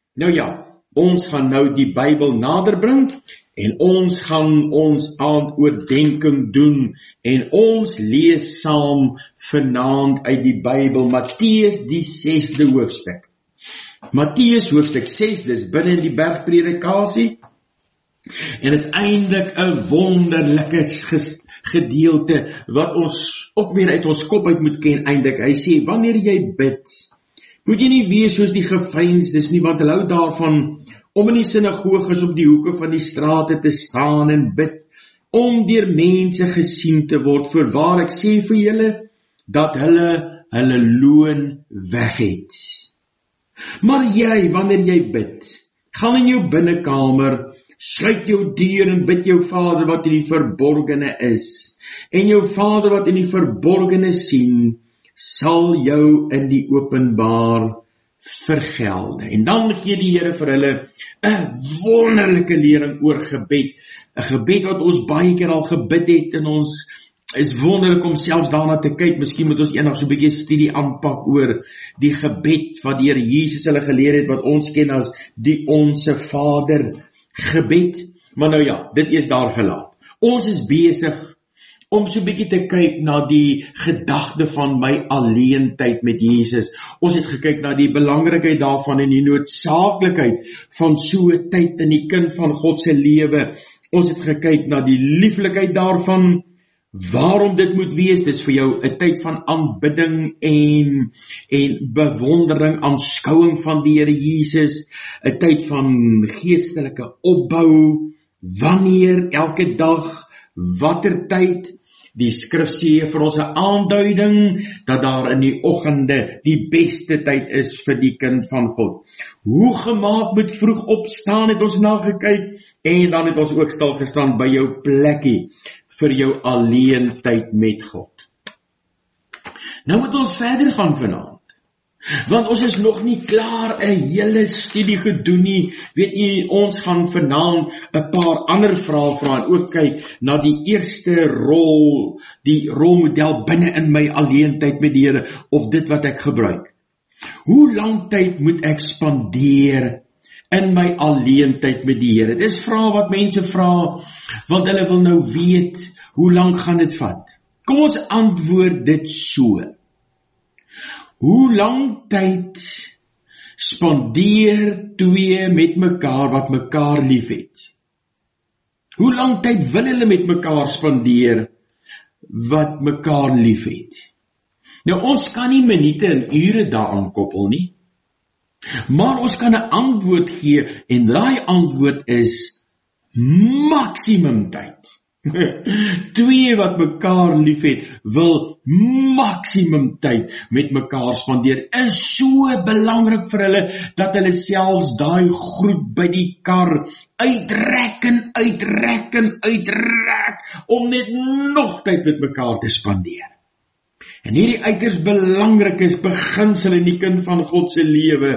Nou ja, ons gaan nou die Bybel naderbring en ons gaan ons aandoordenking doen en ons lees saam vanaand uit die Bybel Matteus die 6de hoofstuk. Matteus hoofstuk 6, dis binne in die bergpredikasie en is eintlik 'n wonderlike gedeelte wat ons ook weer uit ons kop uit moet ken eintlik. Hy sê, wanneer jy bid, moet jy nie wees soos die geveinsdes nie, want hulle hou daarvan om in die sinagoges op die hoeke van die strate te staan en bid, om deur mense gesien te word. Voorwaar, ek sê vir julle, dat hulle loon weg het. Maar jy, wanneer jy bid, gaan in jou binnekamer, sluit jou deur en bid jou Vader wat in die verborgene is. En jou Vader wat in die verborgene sien, sal jou in die openbaar vergelde. En dan gee die Here vir hulle 'n wonderlike lering oor gebed. 'n Gebed wat ons baie keer al gebid het en ons is wonderlik om selfs daarna te kyk. Miskien moet ons eendag so 'n bietjie studie aanpak oor die gebed wat deur Jesus hulle geleer het, wat ons ken as die Onse Vader gebed. Maar nou ja, dit is daar gelaat. Ons is besig om so 'n bietjie te kyk na die gedagte van my alleentyd met Jesus. Ons het gekyk na die belangrikheid daarvan en die noodsaaklikheid van so 'n tyd in die kind van God se lewe. Ons het gekyk na die lieflikheid daarvan, waarom dit moet wees. Dit is vir jou 'n tyd van aanbidding en bewondering, aanskouing van die Here Jesus, 'n tyd van geestelike opbou, wanneer, elke dag, watter tyd. Die skrif sê vir ons 'n aanduiding dat daar in die oggende die beste tyd is vir die kind van God. Hoe gemaak moet vroeg opstaan, het ons nagekyk, en dan het ons ook stil gestaan by jou plekkie vir jou alleentyd met God. Nou moet ons verder gaan vanaand, want ons is nog nie klaar 'n hele studie gedoen nie. Weet jy, ons gaan vanaand 'n paar ander vrae vra en ook kyk na die eerste rol, die rolmodel binne in my alleentyd met die Here, of dit wat ek gebruik. Hoe lang tyd moet ek spandeer in my alleentyd met die Here? Dis vrae wat mense vra, want hulle wil nou weet, hoe lank gaan dit vat? Kom ons antwoord dit so. Hoe lang tyd spandeer twee met mekaar wat mekaar lief het? Hoe lang tyd wil hulle met mekaar spandeer wat mekaar lief het? Nou, ons kan nie minute en ure daaraan koppel nie, maar ons kan 'n antwoord gee en daai antwoord is maksimum tyd. Twee wat mekaar lief het, wil maksimum tyd met mekaar spandeer. Is so belangrik vir hulle, dat hulle selfs daai groet by die kar uitrek, om net nog tyd met mekaar te spandeer. En hierdie uiters belangrik is beginsel in die kind van God se lewe,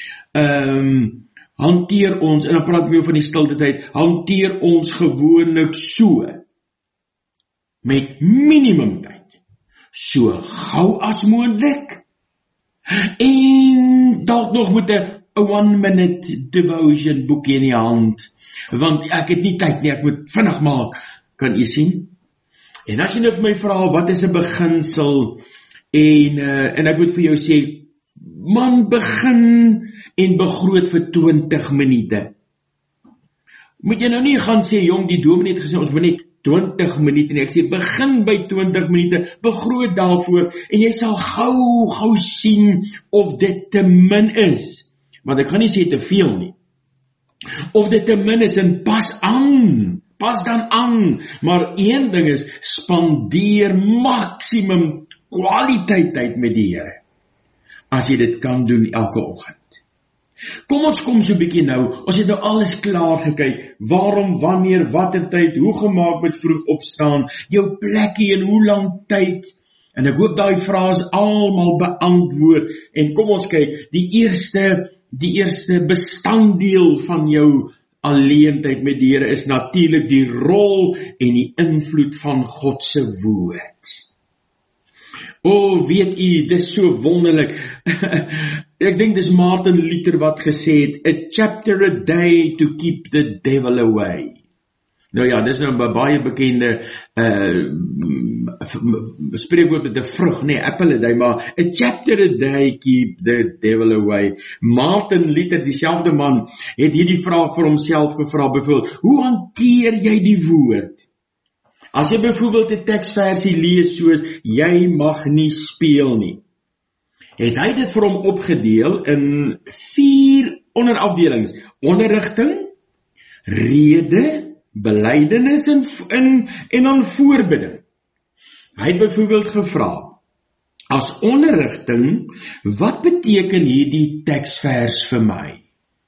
hanteer ons, en dan praat ek van die stilte tyd, hanteer ons gewoonlik so, met minimum tyd, so gou as moontlik, en dalk nog met 'n 1-minute devotion boekie in die hand, want ek het nie tyd nie, ek moet vinnig maak, kan jy sien? En as jy nou vir my vra, wat is 'n beginsel, en ek moet vir jou sê, man, begin en begroot vir 20 minute. Moet jy nou nie gaan sê, jong, die dominee het gesê, ons moet net 20 minute nie. Ek sê, begin by 20 minute, begroot daarvoor, en jy sal gou sien of dit te min is. Want ek gaan nie sê te veel nie. Of dit te min is, en pas dan aan. Maar een ding is, spandeer maksimum kwaliteit tyd met die Here, as jy dit kan doen elke oggend. Kom so 'n bietjie nou, ons het nou alles klaar gekyk, waarom, wanneer, watter tyd, hoe gemaak met vroeg opstaan, jou plekkie en hoe lang tyd, en ek hoop daai vrae is almal beantwoord, en kom ons kyk, die eerste bestanddeel van jou alleentyd met die Here is natuurlik die rol en die invloed van God se woord. O, weet u, dis so wonderlik. Ek dink dis Martin Luther wat gesê het, a chapter a day to keep the devil away. Nou ja, dis nou 'n baie bekende spreekwoord met 'n vrug, nee, apple a day, maar a chapter a day keep the devil away. Martin Luther, dieselfde man, het hierdie vraag vir homself gevra, byvoorbeeld, hoe hanteer jy die woord? As jy byvoorbeeld 'n teksversie lees soos, jy mag nie speel nie, het hy dit vir hom opgedeel in 4 onderafdelings, onderrigting, rede, belydenis en dan voorbidding. Hy het byvoorbeeld gevra, as onderrigting, wat beteken hierdie teksvers vir my?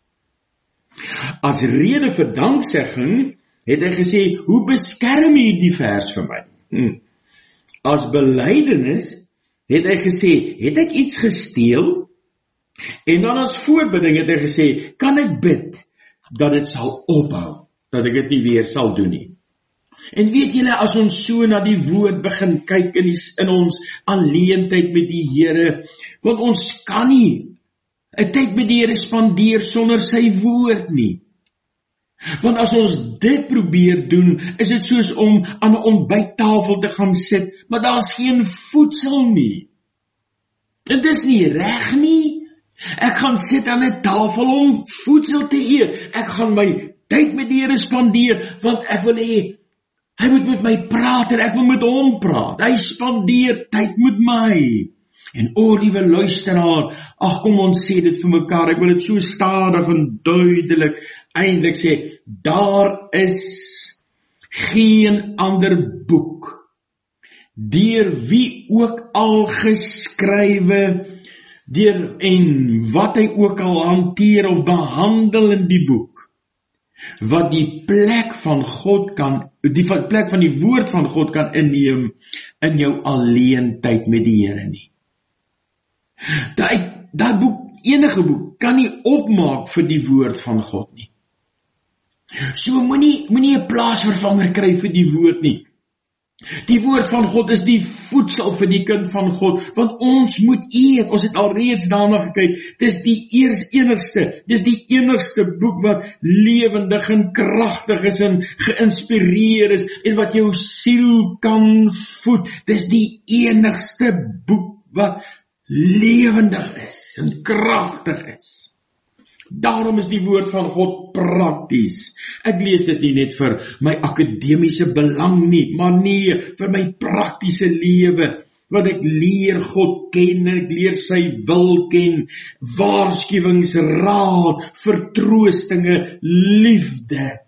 As rede vir danksegging, het hy gesê, hoe beskerm hierdie vers vir my? As belydenis, het hy gesê, het ek iets gesteel? En dan as voorbidding het hy gesê, kan ek bid, dat dit sal ophou, dat ek dit nie weer sal doen nie. En weet julle, as ons so na die woord begin kyk in ons alleentyd met die Here, want ons kan nie 'n tyd met die Here spandeer sonder sy woord nie. Want as ons dit probeer doen, is dit soos om aan 'n ontbyttafel te gaan sit, maar daar's geen voedsel nie. En dis nie reg nie. Ek gaan sit aan 'n tafel om voedsel te eet. Ek gaan my tyd met die Here spandeer, want ek wil hê, hy moet met my praat en ek wil met hom praat. Hy spandeer tyd met my. En liewe luisteraar, ag kom ons sê dit vir mekaar, ek wil dit so stadig en duidelik eintlik sê, daar is geen ander boek, deur wie ook al geskrywe, en wat hy ook al hanteer of behandel in die boek, wat die plek van God kan, die plek van die woord van God kan inneem in jou alleentyd met die Here nie. Daai boek, enige boek, kan nie opmaak vir die woord van God nie. So moenie 'n plaasvervanger kry vir die woord nie. Die woord van God is die voedsel vir die kind van God, want ons moet eet, ons het al reeds daarna gekyk, dis die enigste boek wat lewendig en kragtig is en geïnspireer is, en wat jou siel kan voed, dis die enigste boek wat lewendig is en kragtig is. Daarom is die woord van God prakties. Ek lees dit nie net vir my akademiese belang nie, maar nee, vir my praktiese lewe, want ek leer God ken, ek leer sy wil ken, waarskuwingsraad, vertroostinge, liefde.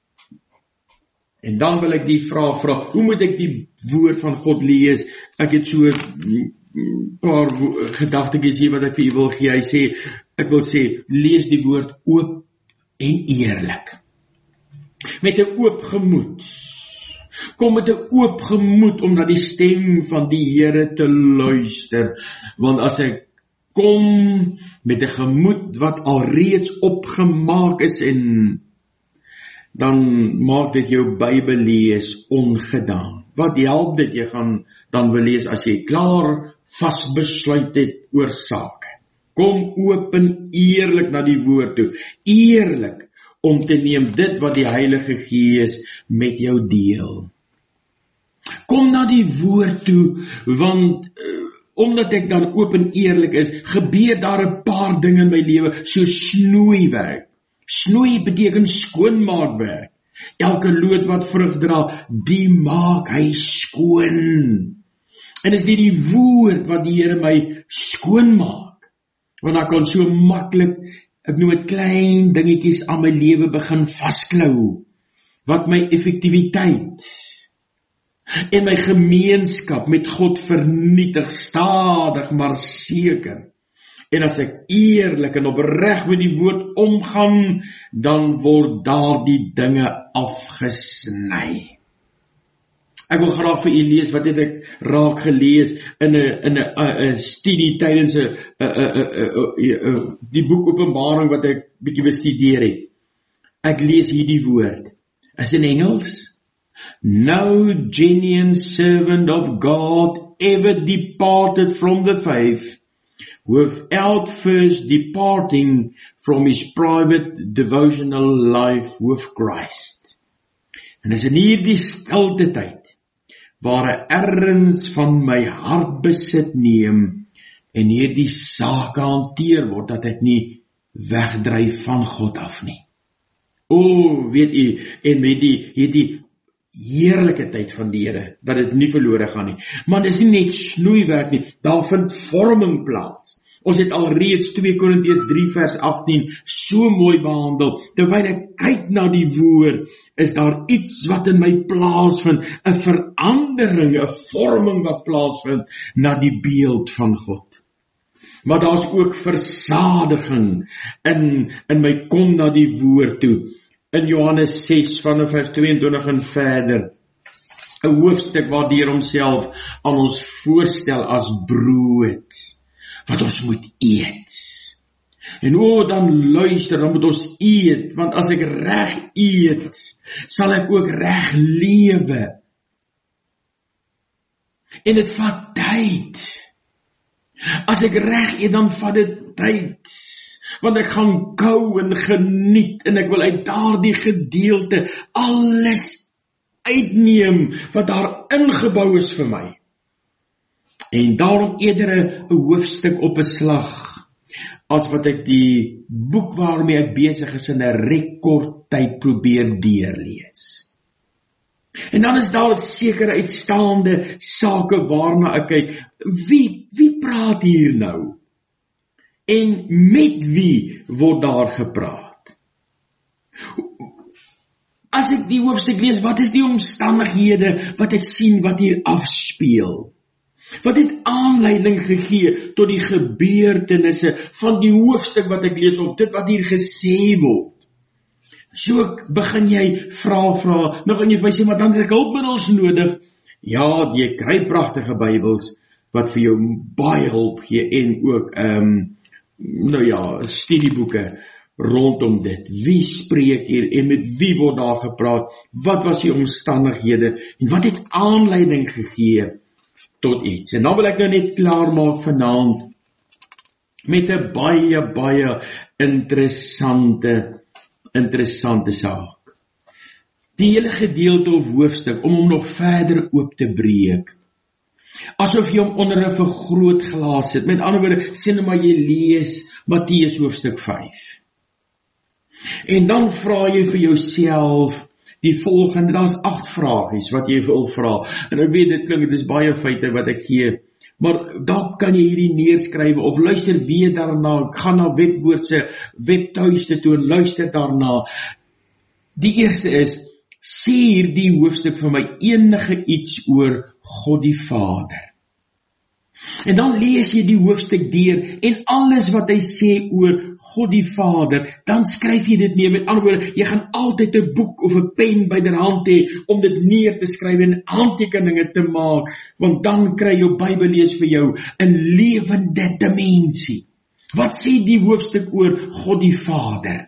En dan wil ek die vraag vra, hoe moet ek die woord van God lees? Ek het so paar gedagtetjies hier wat ek vir u wil gee. Ek wil sê, lees die woord oop en eerlik. Met 'n oop gemoed. Kom met 'n oop gemoed om na die stem van die Here te luister. Want as ek kom met 'n gemoed wat alreeds opgemaak is, en dan maak dit jou Bybel lees ongedaan. Wat help dit? Jy gaan dan wil lees as jy klaar vasbesluit het oor sake. Kom oop en eerlik na die woord toe. Eerlik om te neem dit wat die Heilige Gees met jou deel. Kom na die woord toe, want omdat ek dan oop en eerlik is, gebeur daar 'n paar dinge in my lewe, so snoeiwerk. Snoei beteken skoonmaakwerk. Elke loot wat vrug dra, die maak hy skoon. En is dit die woord wat die Here my skoonmaak? Want ek kan so maklik, ek noem dit klein dingetjies aan my lewe begin vasklou, wat my effektiwiteit en my gemeenskap met God vernietig, stadig maar seker. En as ek eerlik en opreg met die woord omgaan, dan word daardie dinge afgesny. Ek wil graag vir u lees, wat het ek raak gelees in 'n studie tydens die boek Openbaring wat ek bietjie bestudeer het. Ek lees hierdie woord. Is in Engels. No genuine servant of God ever departed from the faith, without first departing from his private devotional life with Christ. En is in hierdie stilte tyd, waar hy erns van my hart besit neem, en hierdie sake hanteer word, dat ek nie wegdryf van God af nie. O, weet u, en met die heerlike tyd van die Here, dat dit nie verlore gaan nie. Maar dit is nie net snoeiwerk nie, daar vind vorming plaas. Ons het alreeds 2 Korintiërs 3 vers 18 so mooi behandel. Terwyl ek kyk na die woord, is daar iets wat in my plaasvind, 'n verandering, 'n vorming wat plaasvind na die beeld van God. Maar daar's ook versadiging in my kom na die woord toe. In Johannes 6 vanaf vers 22 en verder, 'n hoofstuk waardeur homself aan ons voorstel as brood, wat ons moet eet. En dan luister, dan moet ons eet, want as ek reg eet, sal ek ook reg lewe. En dit vat tyd. As ek reg eet, dan vat dit tyd. Want ek gaan kou en geniet, en ek wil uit daardie gedeelte alles uitneem, wat daar ingebou is vir my. En daarom eerder 'n hoofstuk op 'n slag, as wat ek die boek waarmee ek besig is in 'n rekordtyd probeer deurlees. En dan is daar sekere uitstaande sake waarna ek kyk. Wie praat hier nou? En met wie word daar gepraat? As ek die hoofstuk lees, wat is die omstandighede wat ek sien wat hier afspeel? Wat het aanleiding gegee tot die gebeurtenisse van die hoofstuk wat ek lees, of dit wat hier gesê word? So begin jy vra, nou gaan jy vir my sê, maar dan het ek hulpmiddels nodig. Ja, jy kry pragtige Bybels, wat vir jou baie hulp gee, en ook, studieboeke rondom dit. Wie spreek hier, en met wie word daar gepraat? Wat was die omstandighede, en wat het aanleiding gegee tot iets? En dan wil ek nou net klaar maak vanaand met 'n baie interessante saak. Die hele gedeelte of hoofstuk, om hom nog verder oop te breek, asof jy hom onder 'n vergrootglas sit. Met ander woorde, sê nou maar jy lees Matteus hoofstuk 5. En dan vra jy vir jouself die volgende, daar's 8 vragies wat jy wil vra. En ek weet, dit klink, dit is baie feite wat ek gee, maar daar kan jy hierdie neerskryf, of luister weer daarna, gaan na Webwoord se webtuiste toe en luister daarna. Die eerste is, sê hierdie hoofstuk vir my enige iets oor God die Vader. En dan lees jy die hoofstuk deur, en alles wat hy sê oor God die Vader, dan skryf jy dit neer. Met ander woorde, jy gaan altyd 'n boek of 'n pen byderhand hê, om dit neer te skryf en aantekeninge te maak, want dan kry jou Bybel lees vir jou 'n lewende dimensie. Wat sê die hoofstuk oor God die Vader?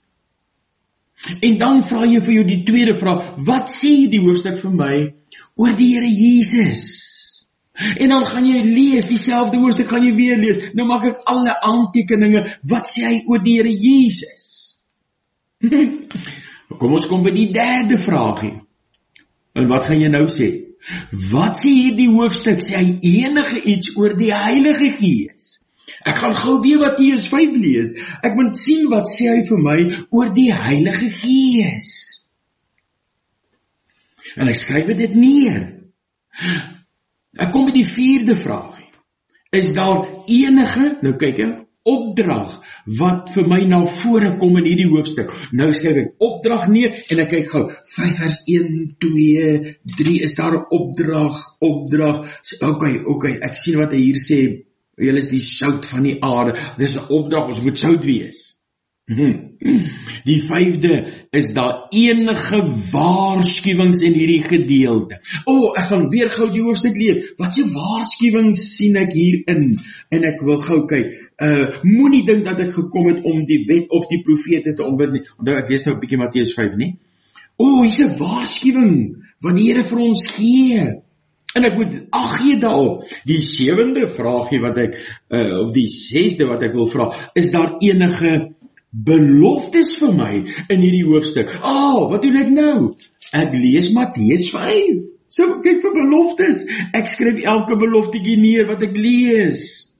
En dan vra jy vir jou die tweede vraag, wat sê die hoofstuk vir my oor die Here Jesus? En dan gaan jy lees, dieselfde hoofstuk gaan jy weer lees. Nou maak ek alle aantekeninge, wat sê hy oor die Here Jesus? Kom ons kom by die derde vraagie. En wat gaan jy nou sê? Wat sê hierdie hoofstuk? Sê hy enige iets oor die Heilige Gees? Ek gaan gou weer Matteus 5 lees. Ek moet sien wat sê hy vir my oor die Heilige Gees. En ek skryf dit neer. Ek kom by die vierde vraag. Is daar enige, nou kyk, opdrag wat vir my na vore kom in hierdie hoofstuk? Nou skryf ek opdrag neer en ek kyk gou, 5 vers 1, 2, 3, is daar 'n opdrag? Okay, ek sien wat hy hier sê, julle is die sout van die aarde, dis 'n opdrag, ons moet sout wees. Die 5de, is daar enige waarskuwings in hierdie gedeelte? Ek gaan weer gou die hoofstuk lees. Wat se waarskuwings sien ek hierin? En ek wil gou kyk. Moenie dink dat ek gekom het om die wet of die profete te ombind nie. Onthou, ek lees nou 'n bietjie Matteus 5 nie. Hier's 'n waarskuwing wat die Here vir ons gee. En ek moet ag gee daarop. Die 7de vraagie wat ek, of die 6de wat ek wil vra, is daar enige beloftes vir my in hierdie hoofstuk? Wat doen ek nou? Ek lees Matteus 5. So kyk vir beloftes. Ek skryf elke beloftetjie neer wat ek lees.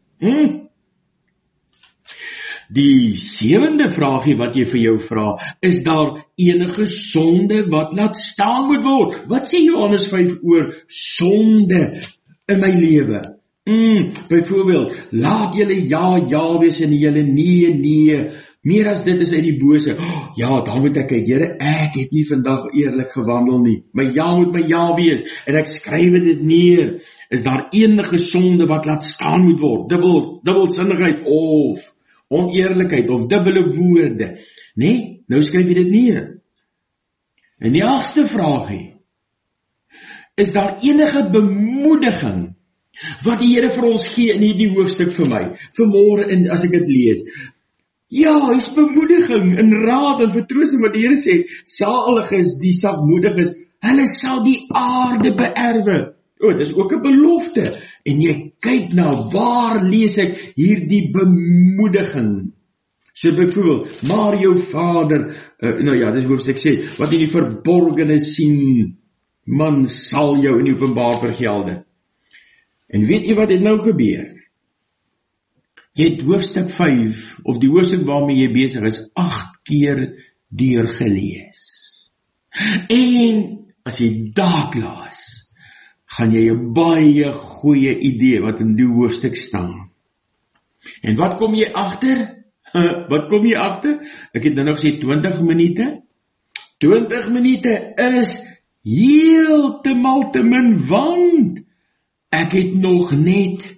Die 7de vraagie wat jy vir jou vra, is daar enige sonde wat laat staan moet word? Wat sê Johannes 5 oor sonde in my lewe? Byvoorbeeld, laat julle ja wees en julle nee. Meer as dit is uit die bose. Dan moet ek kyk, Here, ek het nie vandag eerlik gewandel nie. My ja moet my ja wees, en ek skryf dit neer. Is daar enige sonde wat laat staan moet word? Dubbelsinnigheid of oneerlikheid of dubbele woorde. Nee, nou skryf jy dit neer. En die 8ste vraagie, is daar enige bemoediging wat die Here vir ons gee in hierdie hoofstuk vir my, vanmôre as ek dit lees? Ja, is bemoediging en raad en vertroosting wat die Here sê, salig is die sagmoediges, hulle sal die aarde beerwe. Dit is ook 'n belofte. En jy kyk na waar lees ek hierdie bemoediging. So byvoorbeeld, maar jou Vader, dis hoofstuk sê, wat in die verborgene sien, man sal jou in die openbaar vergelde. En weet jy wat het nou gebeur? Jy het hoofstuk 5, of die hoofstuk waarmee jy besig is, 8 keer deurgelees. En as jy daar klaar is, gaan jy 'n baie goeie idee wat in die hoofstuk staan. En wat kom jy agter? Ek het nou nog gesê 20 minute. 20 minute is heeltemal te min, want ek het nog net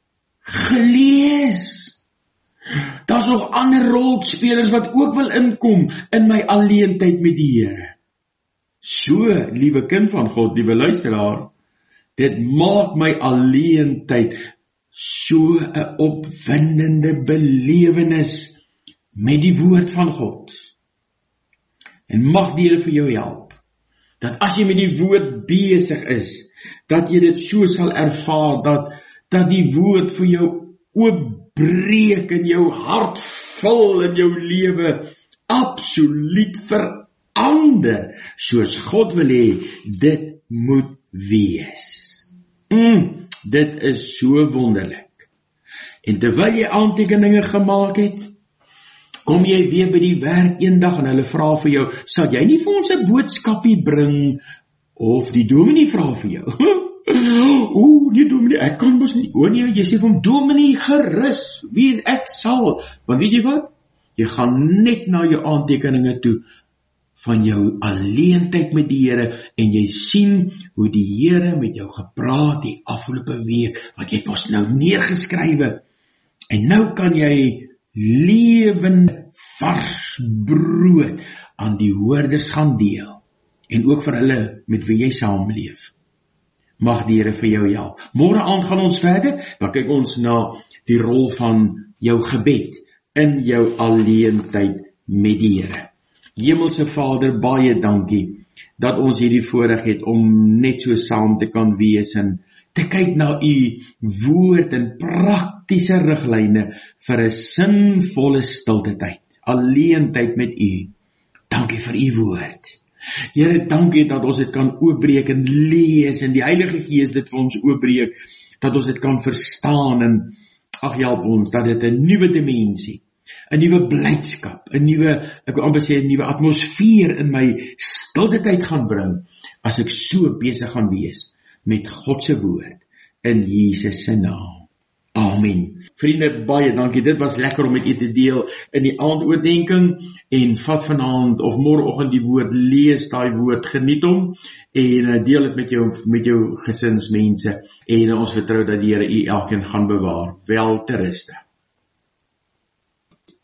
gelees. Daar's nog ander rolspelers wat ook wil inkom in my alleentyd met die Here. So, liewe kind van God, liewe luisteraar, dit maak my alleentyd so 'n opwindende belewenis met die woord van God. En mag die Here vir jou help, dat as jy met die woord besig is, dat jy dit so sal ervaar, dat die woord vir jou oopbreek en jou hart vul in jou lewe absoluut verander, soos God wil hê dit moet wees. Dit is so wonderlik. En terwyl jy aantekeninge gemaak het, kom jy weer by die werk eendag en hulle vra vir jou, sal jy nie vir ons 'n boodskapie bring, of die dominee vra vir jou, nee dominee, ek kan mos nie, nee, jy sê vir hom, dominee gerus, wie ek sal, want weet jy wat, jy gaan net na jou aantekeninge toe, van jou alleentyd met die Here, en jy sien hoe die Here met jou gepraat die afgelope week, wat jy mos nou neergeskrywe, en nou kan jy lewende vars brood aan die hoorders gaan deel, en ook vir hulle met wie jy saamleef. Mag die Here vir jou help. Môre aand gaan ons verder, dan kyk ons na die rol van jou gebed in jou alleentyd met die Here. Hemelse Vader, baie dankie dat ons hierdie voorreg het om net so saam te kan wees en te kyk na u woord en praktiese riglyne vir 'n sinvolle stilte tyd, alleentyd met u. Dankie vir u woord. Here, dankie dat ons dit kan oopbreek en lees en die Heilige Gees dit vir ons oopbreek, dat ons dit kan verstaan en help ons dat dit 'n nuwe dimensie, 'n nuwe blydskap, 'n nuwe, ek wil amper sê 'n nuwe atmosfeer in my stilte tyd gaan bring, as ek so besig gaan wees met God se woord, in Jesus se naam. Amen. Vriende, baie dankie, dit was lekker om met u te deel in die aandoordenking, en vat vanaand of môreoggend die woord, lees daai woord, geniet hom, en deel dit met jou gesinsmense, en ons vertrou dat die Here u elkeen gaan bewaar. Wel te ruste.